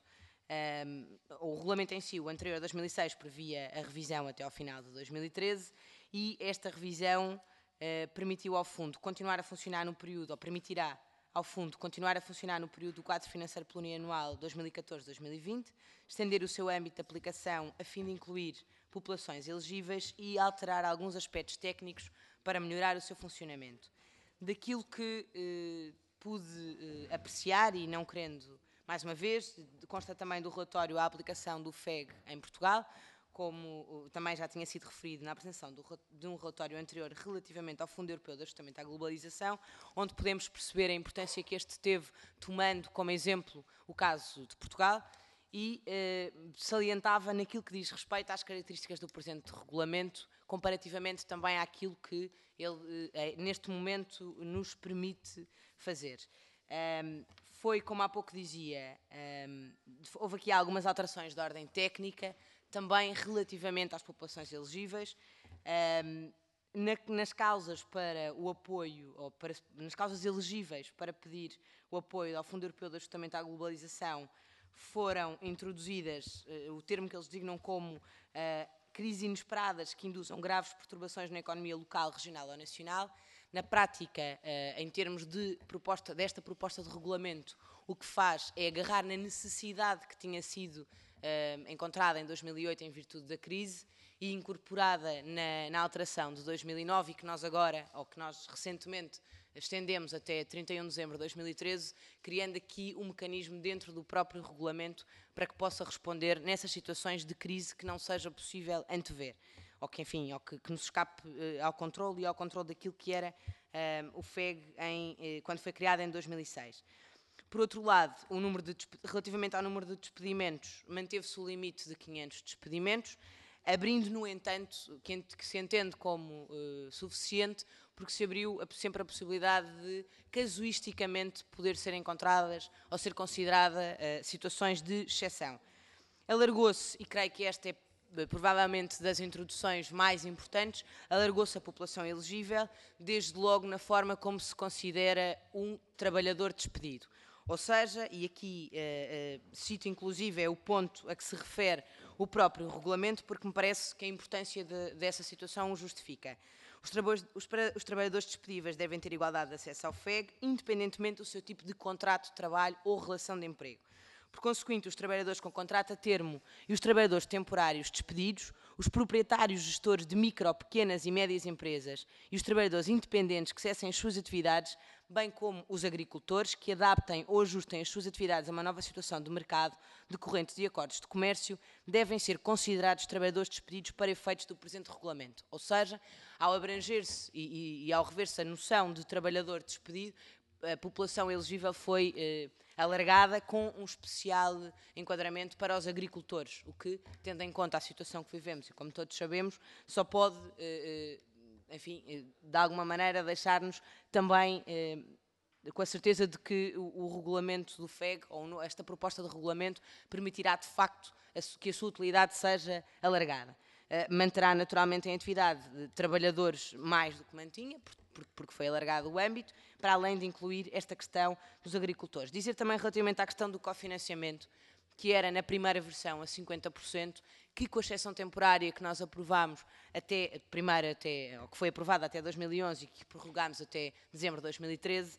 o regulamento em si, o anterior a 2006, previa a revisão até ao final de 2013 e esta revisão permitiu ao fundo continuar a funcionar no período, ou permitirá ao fundo continuar a funcionar no período do quadro financeiro plurianual 2014-2020, estender o seu âmbito de aplicação a fim de incluir populações elegíveis e alterar alguns aspectos técnicos para melhorar o seu funcionamento. Daquilo que pude apreciar e não querendo, mais uma vez, consta também do relatório a aplicação do FEG em Portugal, como também já tinha sido referido na apresentação de um relatório anterior relativamente ao Fundo Europeu de Ajustamento à Globalização, onde podemos perceber a importância que este teve, tomando como exemplo o caso de Portugal, e salientava naquilo que diz respeito às características do presente regulamento, comparativamente também àquilo que ele, neste momento, nos permite fazer. Foi, como há pouco dizia, houve aqui algumas alterações de ordem técnica, também relativamente às populações elegíveis. Nas causas para o apoio, ou nas causas elegíveis para pedir o apoio ao Fundo Europeu de Ajustamento à Globalização, foram introduzidas o termo que eles designam como crises inesperadas que induzam graves perturbações na economia local, regional ou nacional. Na prática, em termos de desta proposta de regulamento, o que faz é agarrar na necessidade que tinha sido encontrada em 2008 em virtude da crise e incorporada na alteração de 2009 e que nós agora, ou que nós recentemente estendemos até 31 de dezembro de 2013, criando aqui um mecanismo dentro do próprio regulamento para que possa responder nessas situações de crise que não seja possível antever, ou que, enfim, ou que nos escape ao controle e ao controle daquilo que era o FEG quando foi criado em 2006. Por outro lado, relativamente ao número de despedimentos, manteve-se o limite de 500 despedimentos, abrindo, no entanto, que se entende como suficiente, porque se abriu sempre a possibilidade de, casuisticamente, poder ser encontradas ou ser considerada situações de exceção. Alargou-se, e creio que esta é provavelmente das introduções mais importantes, alargou-se a população elegível, desde logo na forma como se considera um trabalhador despedido. Ou seja, e aqui cito inclusive é o ponto a que se refere o próprio regulamento, porque me parece que a importância dessa situação o justifica. Os trabalhadores despedíveis devem ter igualdade de acesso ao FEG, independentemente do seu tipo de contrato de trabalho ou relação de emprego. Por consequente, os trabalhadores com contrato a termo e os trabalhadores temporários despedidos, os proprietários gestores de micro, pequenas e médias empresas e os trabalhadores independentes que cessem as suas atividades, bem como os agricultores que adaptem ou ajustem as suas atividades a uma nova situação de mercado decorrente de acordos de comércio, devem ser considerados trabalhadores despedidos para efeitos do presente regulamento. Ou seja, ao abranger-se e ao rever-se a noção de trabalhador despedido, a população elegível foi alargada com um especial enquadramento para os agricultores, o que, tendo em conta a situação que vivemos e como todos sabemos, só pode, enfim, de alguma maneira deixar-nos também com a certeza de que o regulamento do FEG, ou esta proposta de regulamento, permitirá de facto que a sua utilidade seja alargada. Manterá naturalmente em atividade trabalhadores mais do que mantinha, porque foi alargado o âmbito, para além de incluir esta questão dos agricultores. Dizer também relativamente à questão do cofinanciamento, que era na primeira versão a 50%, que com a exceção temporária que nós aprovámos ou que foi aprovada até 2011 e que prorrogámos até dezembro de 2013,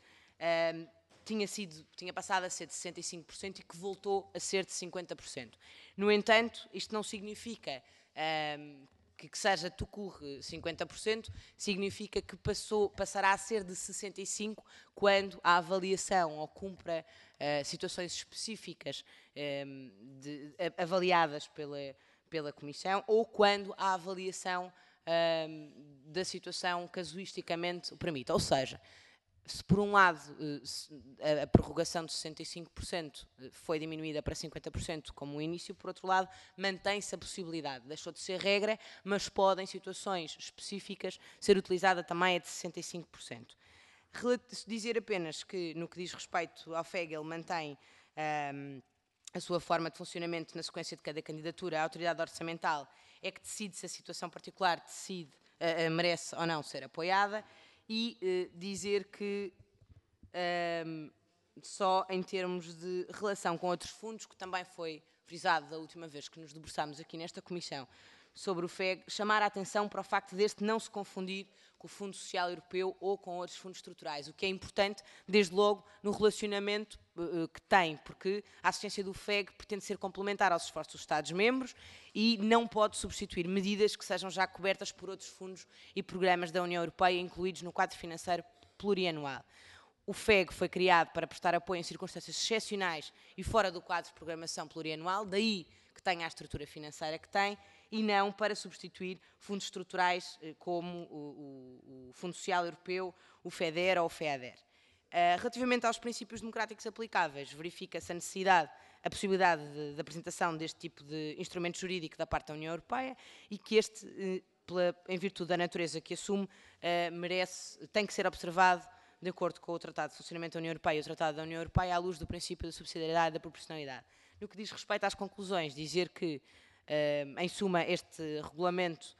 tinha passado a ser de 65% e que voltou a ser de 50%. No entanto, isto não significa que seja tucurre 50%, significa que passará a ser de 65% quando a avaliação ou cumpra situações específicas avaliadas pela Comissão, ou quando a avaliação da situação casuisticamente o permita. Ou seja, se por um lado a prorrogação de 65% foi diminuída para 50% como o início, por outro lado mantém-se a possibilidade, deixou de ser regra, mas pode em situações específicas ser utilizada também a de 65%. Dizer apenas que no que diz respeito ao FEG ele mantém a sua forma de funcionamento na sequência de cada candidatura. A autoridade orçamental é que decide se a situação particular merece ou não ser apoiada. E dizer que só em termos de relação com outros fundos, que também foi frisado da última vez que nos debruçámos aqui nesta comissão sobre o FEG, chamar a atenção para o facto deste não se confundir com o Fundo Social Europeu ou com outros fundos estruturais, o que é importante, desde logo, no relacionamento que tem, porque a assistência do FEG pretende ser complementar aos esforços dos Estados-membros e não pode substituir medidas que sejam já cobertas por outros fundos e programas da União Europeia incluídos no quadro financeiro plurianual. O FEG foi criado para prestar apoio em circunstâncias excepcionais e fora do quadro de programação plurianual, daí que tenha a estrutura financeira que tem, e não para substituir fundos estruturais como o Fundo Social Europeu, o FEDER ou o FEADER. Relativamente aos princípios democráticos aplicáveis, verifica-se a necessidade, a possibilidade de apresentação deste tipo de instrumento jurídico da parte da União Europeia e que este, em virtude da natureza que assume, tem que ser observado de acordo com o Tratado de Funcionamento da União Europeia e o Tratado da União Europeia à luz do princípio da subsidiariedade e da proporcionalidade. No que diz respeito às conclusões, dizer que, em suma, este regulamento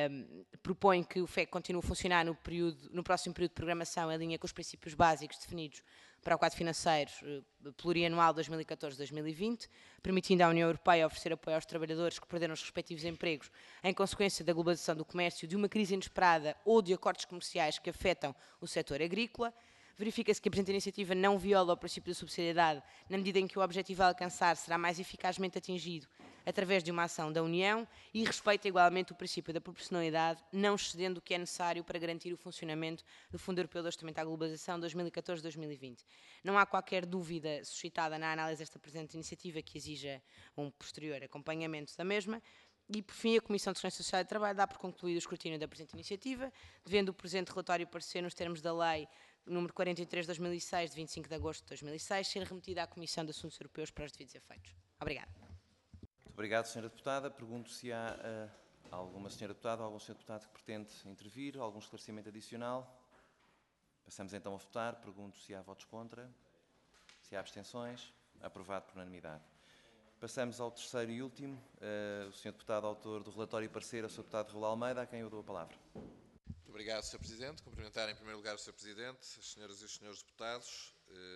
propõe que o FEG continue a funcionar no próximo período de programação em linha com os princípios básicos definidos para o quadro financeiro plurianual 2014-2020, permitindo à União Europeia oferecer apoio aos trabalhadores que perderam os respectivos empregos em consequência da globalização do comércio, de uma crise inesperada ou de acordos comerciais que afetam o setor agrícola. Verifica-se que a presente iniciativa não viola o princípio da subsidiariedade, na medida em que o objetivo a alcançar será mais eficazmente atingido através de uma ação da União e respeita igualmente o princípio da proporcionalidade, não excedendo o que é necessário para garantir o funcionamento do Fundo Europeu de Ajustamento à Globalização 2014-2020. Não há qualquer dúvida suscitada na análise desta presente iniciativa que exija um posterior acompanhamento da mesma. E, por fim, a Comissão de Segurança Social e Trabalho dá por concluído o escrutínio da presente iniciativa, devendo o presente relatório parecer nos termos da Lei número 43/2006, de 25 de agosto de 2006, ser remetida à Comissão de Assuntos Europeus para os devidos efeitos. Obrigada. Muito obrigado, Sra. Deputada. Pergunto se há alguma Sra. Deputada ou algum Sr. Deputado que pretende intervir, algum esclarecimento adicional. Passamos então a votar. Pergunto se há votos contra, se há abstenções. Aprovado por unanimidade. Passamos ao terceiro e último. O Sr. Deputado, autor do relatório e parecer, o Sr. Deputado Raul Almeida, a quem eu dou a palavra. Muito obrigado, Sr. Presidente. Cumprimentar em primeiro lugar o Sr. Presidente, as senhoras e os senhores deputados,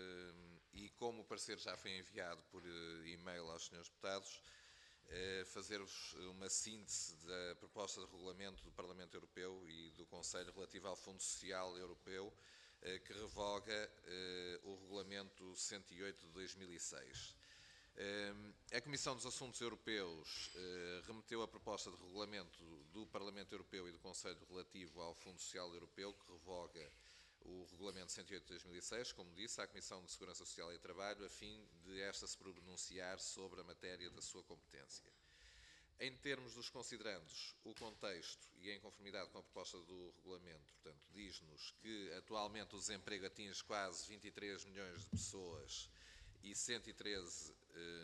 e como o parecer já foi enviado por e-mail aos senhores deputados, fazer-vos uma síntese da proposta de regulamento do Parlamento Europeu e do Conselho relativo ao Fundo Social Europeu, que revoga o Regulamento 108 de 2006. A Comissão dos Assuntos Europeus remeteu a proposta de regulamento do Parlamento Europeu e do Conselho relativo ao Fundo Social Europeu, que revoga o Regulamento 108 de 2006, como disse, à Comissão de Segurança Social e Trabalho, a fim de esta se pronunciar sobre a matéria da sua competência. Em termos dos considerandos, o contexto e em conformidade com a proposta do regulamento, portanto, diz-nos que atualmente o desemprego atinge quase 23 milhões de pessoas e 113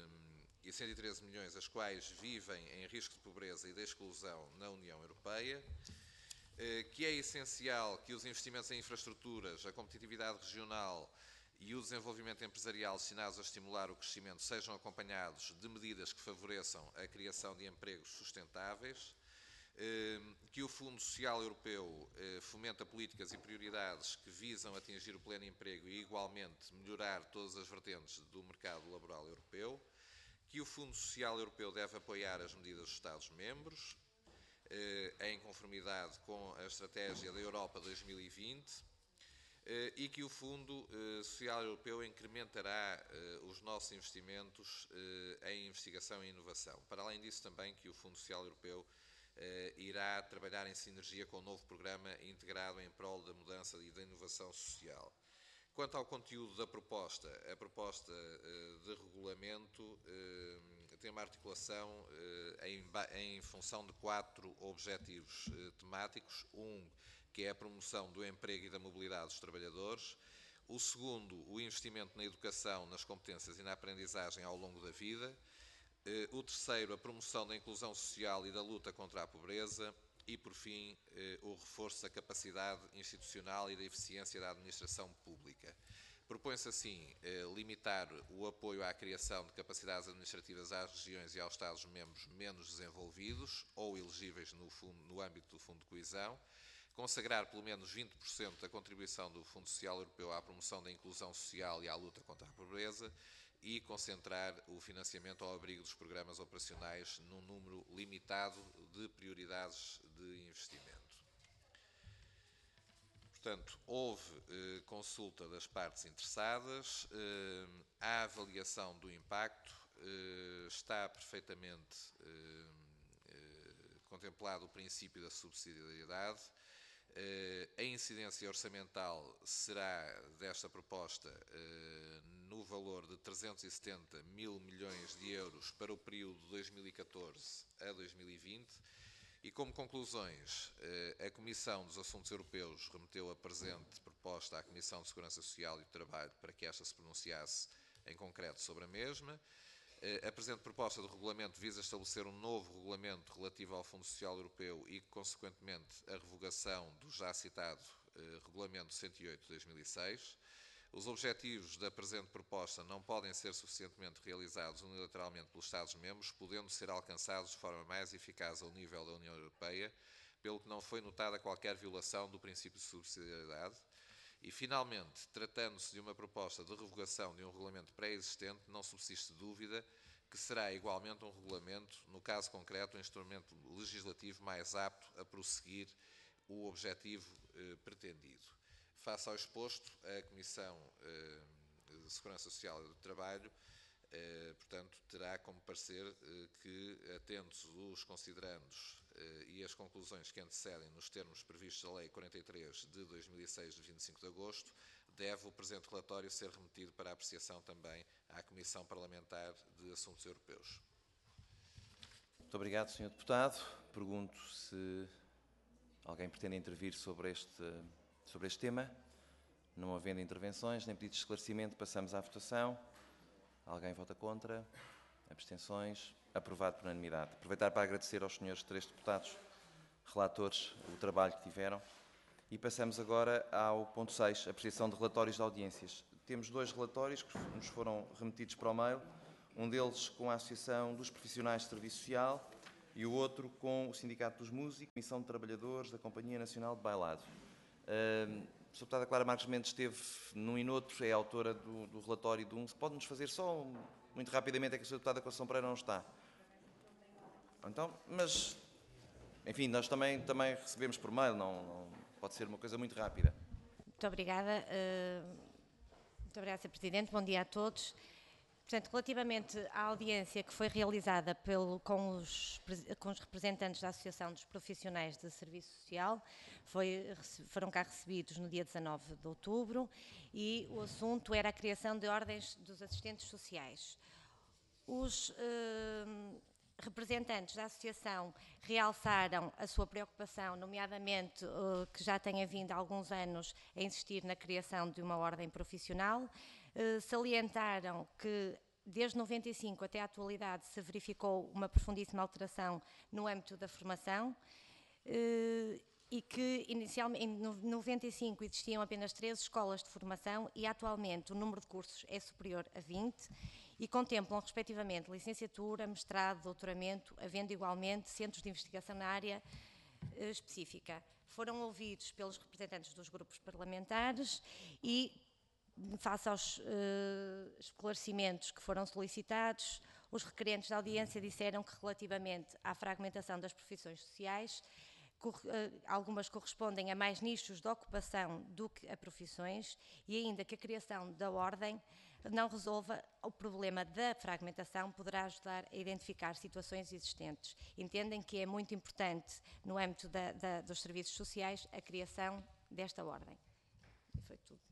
milhões as quais vivem em risco de pobreza e de exclusão na União Europeia, que é essencial que os investimentos em infraestruturas, a competitividade regional e o desenvolvimento empresarial destinados a estimular o crescimento sejam acompanhados de medidas que favoreçam a criação de empregos sustentáveis, que o Fundo Social Europeu fomenta políticas e prioridades que visam atingir o pleno emprego e, igualmente, melhorar todas as vertentes do mercado laboral europeu, que o Fundo Social Europeu deve apoiar as medidas dos Estados-membros, em conformidade com a Estratégia da Europa 2020, e que o Fundo Social Europeu incrementará os nossos investimentos em investigação e inovação. Para além disso, também que o Fundo Social Europeu irá trabalhar em sinergia com o novo programa integrado em prol da mudança e da inovação social. Quanto ao conteúdo da proposta, a proposta de regulamento tem uma articulação em função de 4 objetivos temáticos. Que é a promoção do emprego e da mobilidade dos trabalhadores. O segundo, o investimento na educação, nas competências e na aprendizagem ao longo da vida. O terceiro, a promoção da inclusão social e da luta contra a pobreza. E, por fim, o reforço da capacidade institucional e da eficiência da administração pública. Propõe-se, assim, limitar o apoio à criação de capacidades administrativas às regiões e aos Estados-membros menos desenvolvidos ou elegíveis no âmbito do Fundo de Coesão, consagrar pelo menos 20% da contribuição do Fundo Social Europeu à promoção da inclusão social e à luta contra a pobreza e concentrar o financiamento ao abrigo dos programas operacionais num número limitado de prioridades de investimento. Portanto, houve consulta das partes interessadas, a avaliação do impacto, está perfeitamente contemplado o princípio da subsidiariedade. A incidência orçamental será desta proposta no valor de 370 mil milhões de euros para o período de 2014 a 2020 e, como conclusões, a Comissão dos Assuntos Europeus remeteu a presente proposta à Comissão de Segurança Social e do Trabalho para que esta se pronunciasse em concreto sobre a mesma. A presente proposta de regulamento visa estabelecer um novo regulamento relativo ao Fundo Social Europeu e, consequentemente, a revogação do já citado Regulamento 108 de 2006. Os objetivos da presente proposta não podem ser suficientemente realizados unilateralmente pelos Estados-membros, podendo ser alcançados de forma mais eficaz ao nível da União Europeia, pelo que não foi notada qualquer violação do princípio de subsidiariedade. E, finalmente, tratando-se de uma proposta de revogação de um regulamento pré-existente, não subsiste dúvida que será igualmente um regulamento, no caso concreto, um instrumento legislativo mais apto a prosseguir o objetivo pretendido. Face ao exposto, a Comissão de Segurança Social e do Trabalho, portanto, terá como parecer que, atentos os considerandos e as conclusões que antecedem nos termos previstos da Lei 43 de 2006, de 25 de agosto, deve o presente relatório ser remetido para apreciação também à Comissão Parlamentar de Assuntos Europeus. Muito obrigado, Sr. Deputado. Pergunto se alguém pretende intervir sobre este tema. Não havendo intervenções nem pedidos de esclarecimento, passamos à votação. Alguém vota contra? Abstenções? Aprovado por unanimidade. Aproveitar para agradecer aos senhores 3 deputados relatores o trabalho que tiveram. E passamos agora ao ponto 6, apreciação de relatórios de audiências. Temos 2 relatórios que nos foram remetidos para o mail, um deles com a Associação dos Profissionais de Serviço Social e o outro com o Sindicato dos Músicos, Comissão de Trabalhadores da Companhia Nacional de Bailado. A Sra. Deputada Clara Marques Mendes esteve num e noutro, é autora do relatório de um. Pode-nos fazer só, muito rapidamente, é que a Sra. Deputada Conceição Pereira não está. Então, mas, enfim, nós também recebemos por mail, não pode ser uma coisa muito rápida. Muito obrigada. Muito obrigada, Sr. Presidente. Bom dia a todos. Portanto, relativamente à audiência que foi realizada com os representantes da Associação dos Profissionais de Serviço Social, foram cá recebidos no dia 19 de outubro e o assunto era a criação de ordens dos assistentes sociais. Os representantes da Associação realçaram a sua preocupação, nomeadamente que já tenha vindo há alguns anos a insistir na criação de uma ordem profissional, salientaram que desde 95 até a atualidade se verificou uma profundíssima alteração no âmbito da formação e que inicialmente em 95 existiam apenas 13 escolas de formação e atualmente o número de cursos é superior a 20 e contemplam respectivamente licenciatura, mestrado, doutoramento, havendo igualmente centros de investigação na área específica. Foram ouvidos pelos representantes dos grupos parlamentares e, face aos esclarecimentos que foram solicitados, os requerentes da audiência disseram que relativamente à fragmentação das profissões sociais, algumas correspondem a mais nichos de ocupação do que a profissões e ainda que a criação da ordem não resolva o problema da fragmentação, poderá ajudar a identificar situações existentes. Entendem que é muito importante, no âmbito dos serviços sociais, a criação desta ordem. E foi tudo.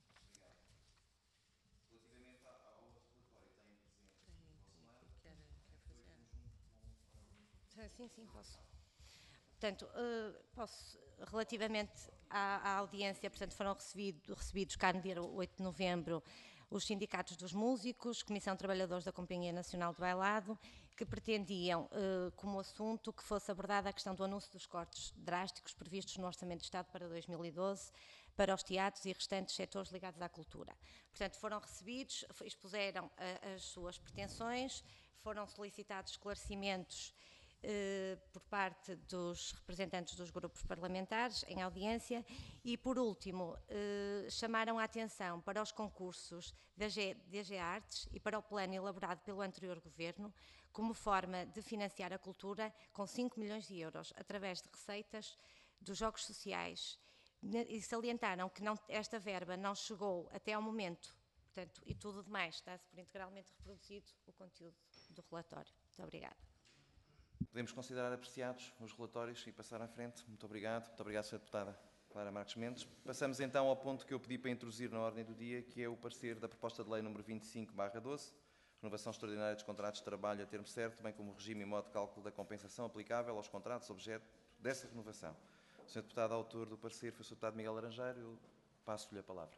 Sim, posso. Portanto, relativamente à audiência, portanto, foram recebidos cá no dia 8 de novembro os sindicatos dos músicos, Comissão de Trabalhadores da Companhia Nacional do Bailado, que pretendiam, como assunto, que fosse abordada a questão do anúncio dos cortes drásticos previstos no Orçamento de Estado para 2012 para os teatros e restantes setores ligados à cultura. Portanto, foram recebidos, expuseram as suas pretensões, foram solicitados esclarecimentos por parte dos representantes dos grupos parlamentares em audiência e, por último, chamaram a atenção para os concursos da DG Artes e para o plano elaborado pelo anterior governo como forma de financiar a cultura com 5 milhões de euros através de receitas dos jogos sociais e salientaram que esta verba não chegou até ao momento, portanto, e tudo demais está-se por integralmente reproduzido o conteúdo do relatório. Muito obrigada. Podemos considerar apreciados os relatórios e passar à frente. Muito obrigado. Muito obrigado, Sra. Deputada Clara Marques Mendes. Passamos então ao ponto que eu pedi para introduzir na ordem do dia, que é o parecer da proposta de lei número 25/12, renovação extraordinária dos contratos de trabalho a termo certo, bem como o regime e modo de cálculo da compensação aplicável aos contratos objeto dessa renovação. O Sr. Deputado autor do parecer foi o Sr. Deputado Miguel Laranjeiro. Eu passo-lhe a palavra.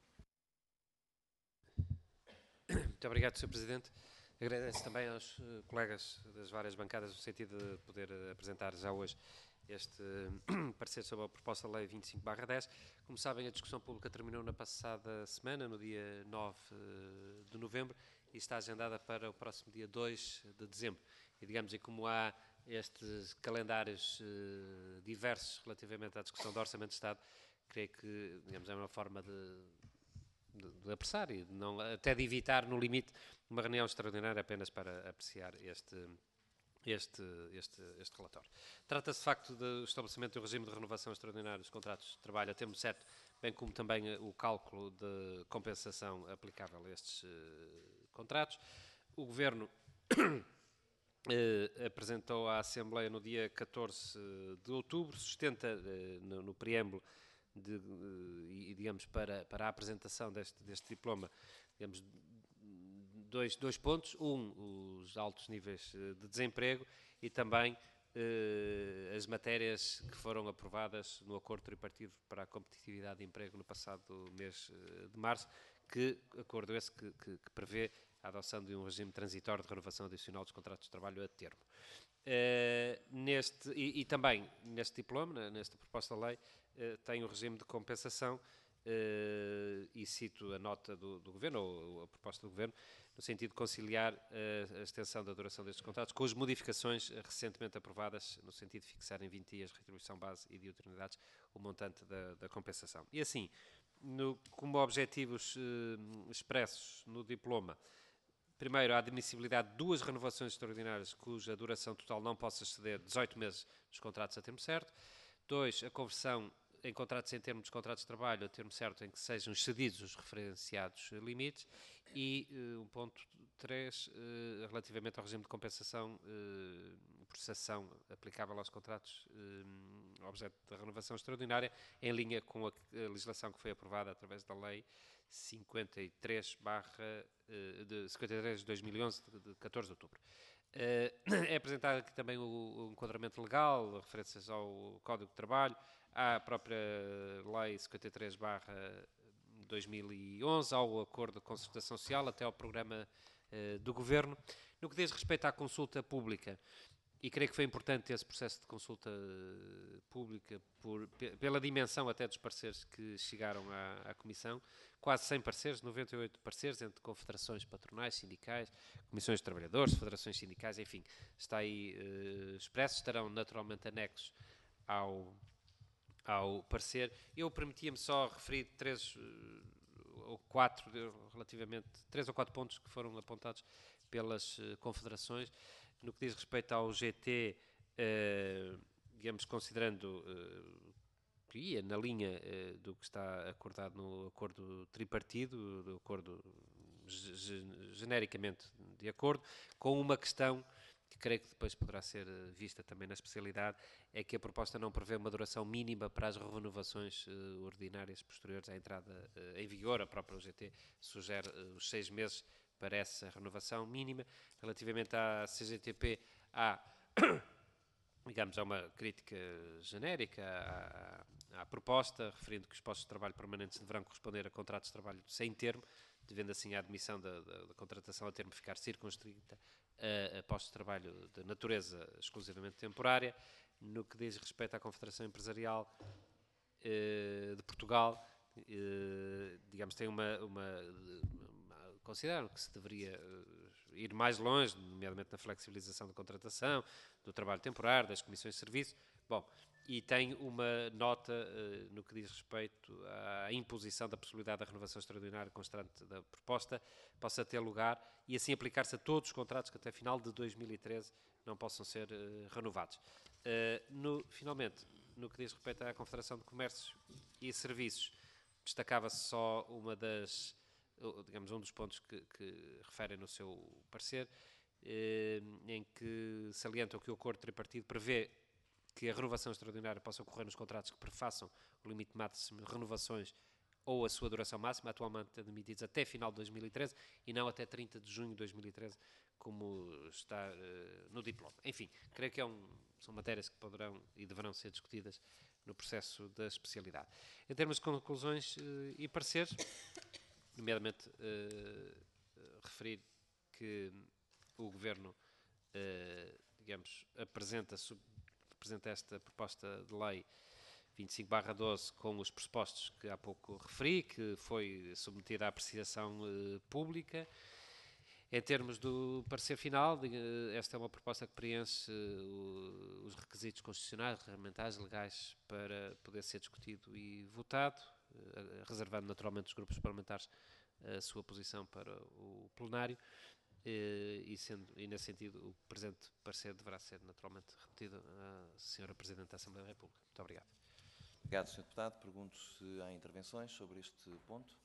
Muito obrigado, Sr. Presidente. Agradeço também aos colegas das várias bancadas no sentido de poder apresentar já hoje este parecer sobre a proposta de lei 25/10. Como sabem, a discussão pública terminou na passada semana, no dia 9 de novembro, e está agendada para o próximo dia 2 de dezembro. E, digamos, e como há estes calendários diversos relativamente à discussão do Orçamento de Estado, creio que, digamos, é uma forma de apressar e até de evitar, no limite, uma reunião extraordinária apenas para apreciar este relatório. Trata-se, de facto, do estabelecimento do regime de renovação extraordinária dos contratos de trabalho a termo certo, bem como também o cálculo de compensação aplicável a estes contratos. O Governo apresentou à Assembleia no dia 14 de outubro, sustenta no preâmbulo e digamos, para a apresentação deste diploma, digamos, dois pontos. Os altos níveis de desemprego e também as matérias que foram aprovadas no Acordo Tripartido para a Competitividade de Emprego no passado mês de março, acordo esse que prevê a adoção de um regime transitório de renovação adicional dos contratos de trabalho a termo. E também neste diploma, nesta proposta de lei, tem o regime de compensação, e cito a nota do Governo, ou a proposta do Governo, no sentido de conciliar a extensão da duração destes contratos com as modificações recentemente aprovadas, no sentido de fixar em 20 dias retribuição base e de oportunidades o montante da compensação. E assim, como objetivos expressos no diploma, primeiro, a admissibilidade de 2 renovações extraordinárias cuja duração total não possa exceder 18 meses dos contratos a termo certo. 2, a conversão em contratos em termos de contratos de trabalho a termo certo em que sejam excedidos os referenciados limites. E um ponto 3, relativamente ao regime de compensação por cessação aplicável aos contratos objeto da renovação extraordinária, em linha com a legislação que foi aprovada através da Lei 53 de 2011, de 14 de outubro. É apresentado aqui também o enquadramento legal, referências ao Código de Trabalho, à própria Lei 53/2011, ao Acordo de Concertação Social, até ao Programa do Governo. No que diz respeito à consulta pública, e creio que foi importante esse processo de consulta pública pela dimensão até dos pareceres que chegaram à Comissão, quase 100 pareceres, 98 pareceres entre confederações patronais, sindicais, comissões de trabalhadores, federações sindicais, enfim, está aí expresso, estarão naturalmente anexos ao parecer. Eu permitia-me só referir 3 ou 4 pontos que foram apontados pelas confederações. No que diz respeito ao GT, digamos, considerando que ia na linha do que está acordado no acordo tripartido, do acordo genericamente de acordo, com uma questão que creio que depois poderá ser vista também na especialidade, é que a proposta não prevê uma duração mínima para as renovações ordinárias posteriores à entrada em vigor. A própria UGT sugere os 6 meses para essa renovação mínima. Relativamente à CGTP, digamos, há uma crítica genérica à proposta, referindo que os postos de trabalho permanentes deverão corresponder a contratos de trabalho sem termo, devendo assim a admissão da contratação a termo ficar circunscrita a postos de trabalho de natureza exclusivamente temporária. No que diz respeito à Confederação Empresarial de Portugal, digamos, tem consideram que se deveria ir mais longe, nomeadamente na flexibilização da contratação, do trabalho temporário, das comissões de serviço. Bom, e tem uma nota no que diz respeito à imposição da possibilidade da renovação extraordinária constante da proposta possa ter lugar e assim aplicar-se a todos os contratos que até final de 2013 não possam ser renovados. Finalmente, no que diz respeito à Confederação de Comércio e Serviços, destacava-se só um dos pontos que referem no seu parecer, em que salientam que o acordo tripartido prevê que a renovação extraordinária possa ocorrer nos contratos que prefaçam o limite máximo de renovações ou a sua duração máxima, atualmente admitidos até final de 2013 e não até 30 de junho de 2013, como está no diploma. Enfim, creio que são matérias que poderão e deverão ser discutidas no processo da especialidade. Em termos de conclusões e pareceres, nomeadamente referir que o Governo, digamos, apresenta esta proposta de lei 25/12 com os pressupostos que há pouco referi, que foi submetida à apreciação pública. Em termos do parecer final, esta é uma proposta que preenche os requisitos constitucionais, regulamentares, legais para poder ser discutido e votado, reservando naturalmente os grupos parlamentares a sua posição para o plenário. E nesse sentido o presente parecer deverá ser naturalmente remetido à Sra. Presidente da Assembleia da República. Muito obrigado. Obrigado, Sr. Deputado. Pergunto se há intervenções sobre este ponto.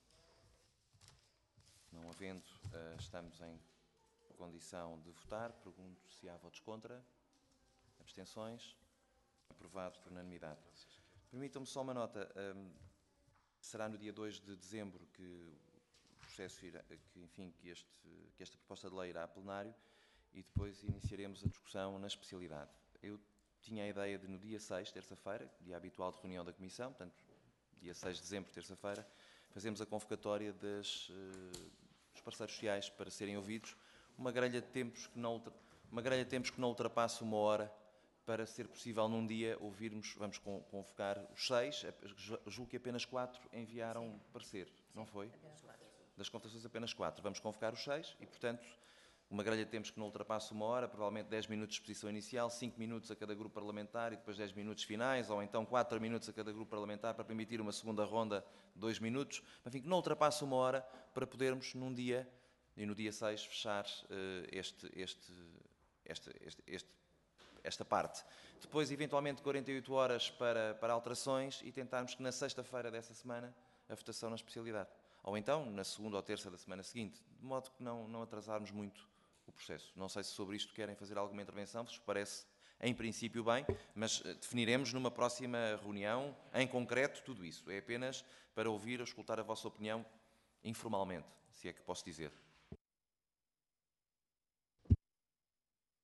Não havendo, estamos em condição de votar. Pergunto se há votos contra, abstenções. Aprovado por unanimidade. Permitam-me só uma nota. Será no dia 2 de dezembro que processo que esta proposta de lei irá a plenário e depois iniciaremos a discussão na especialidade. Eu tinha a ideia de no dia 6, terça-feira, dia habitual de reunião da Comissão, portanto, dia 6 de dezembro, terça-feira, fazemos a convocatória dos parceiros sociais para serem ouvidos, uma grelha de tempos que não ultrapasse 1 hora para ser possível num dia ouvirmos, vamos convocar os 6, julgo que apenas 4 enviaram parecer, não foi? Das confederações apenas 4. Vamos convocar os 6 e, portanto, uma grelha de tempos que não ultrapasse 1 hora, provavelmente 10 minutos de exposição inicial, 5 minutos a cada grupo parlamentar e depois 10 minutos finais, ou então 4 minutos a cada grupo parlamentar para permitir uma segunda ronda de 2 minutos. Enfim, que não ultrapasse 1 hora para podermos, num dia, e no dia 6, fechar esta parte. Depois, eventualmente, 48 horas para alterações e tentarmos que na sexta-feira dessa semana a votação na especialidade. Ou então, na segunda ou terça da semana seguinte, de modo que não atrasarmos muito o processo. Não sei se sobre isto querem fazer alguma intervenção, vos parece, em princípio, bem, mas definiremos numa próxima reunião, em concreto, tudo isso. É apenas para ouvir ou escutar a vossa opinião informalmente, se é que posso dizer.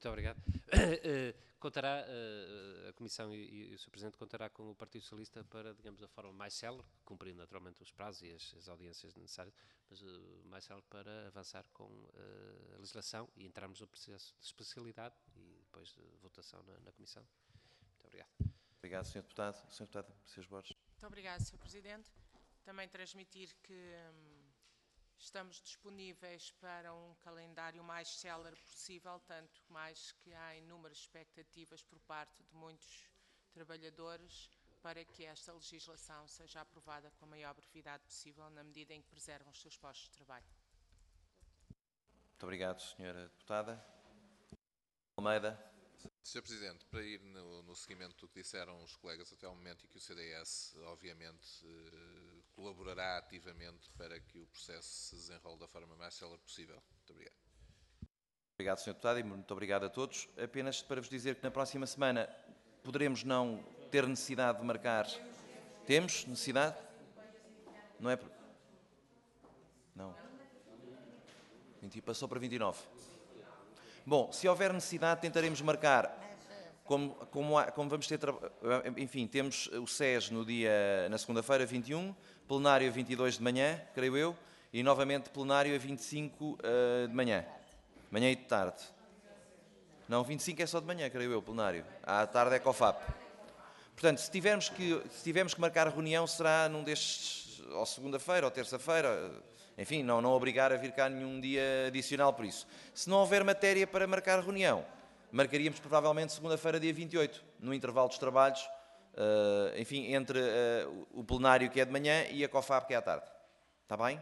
Muito obrigado. Contará, a Comissão e o Sr. Presidente contará com o Partido Socialista para, digamos, da forma mais célere, cumprindo naturalmente os prazos e as audiências necessárias, mas mais célere para avançar com a legislação e entrarmos no processo de especialidade e depois de votação na Comissão. Muito obrigado. Obrigado, Sr. Deputado. Sr. Deputado Mercedes Borges. Muito obrigada, Sr. Presidente. Também transmitir que estamos disponíveis para um calendário mais célere possível, tanto mais que há inúmeras expectativas por parte de muitos trabalhadores para que esta legislação seja aprovada com a maior brevidade possível, na medida em que preservam os seus postos de trabalho. Muito obrigado, Sra. Deputada. Almeida. Sr. Presidente, para ir no seguimento do que disseram os colegas até ao momento e que o CDS, obviamente, colaborará ativamente para que o processo se desenrole da forma mais célere possível. Muito obrigado. Obrigado, Sr. Deputado, e muito obrigado a todos. Apenas para vos dizer que na próxima semana poderemos não ter necessidade de marcar. Temos necessidade? Não é? Não. Passou para 29. Bom, se houver necessidade, tentaremos marcar. Como vamos ter... Enfim, temos o SES na segunda-feira, 21, plenário a 22 de manhã, creio eu, e novamente plenário a 25 de manhã. Manhã e de tarde. Não, 25 é só de manhã, creio eu, plenário. À tarde é COFAP. Portanto, se tivermos que marcar a reunião, será num destes, ou segunda-feira, ou terça-feira, enfim, não obrigar a vir cá nenhum dia adicional por isso. Se não houver matéria para marcar a reunião, marcaríamos provavelmente segunda-feira, dia 28, no intervalo dos trabalhos, enfim, entre o plenário que é de manhã e a COFAP que é à tarde. Está bem?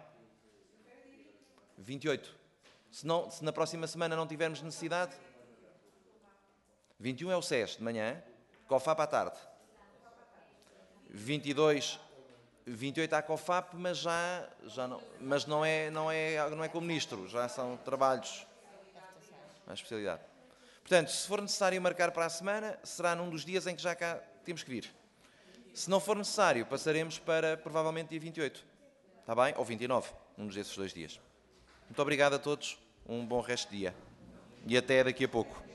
28. Se na próxima semana não tivermos necessidade, 21 é o SES de manhã, COFAP à tarde. 28 à COFAP, mas mas não é como ministro, já são trabalhos, a especialidade. Portanto, se for necessário marcar para a semana, será num dos dias em que já cá temos que vir. Se não for necessário, passaremos para provavelmente dia 28, está bem? Ou 29, um desses 2 dias. Muito obrigado a todos, um bom resto de dia e até daqui a pouco.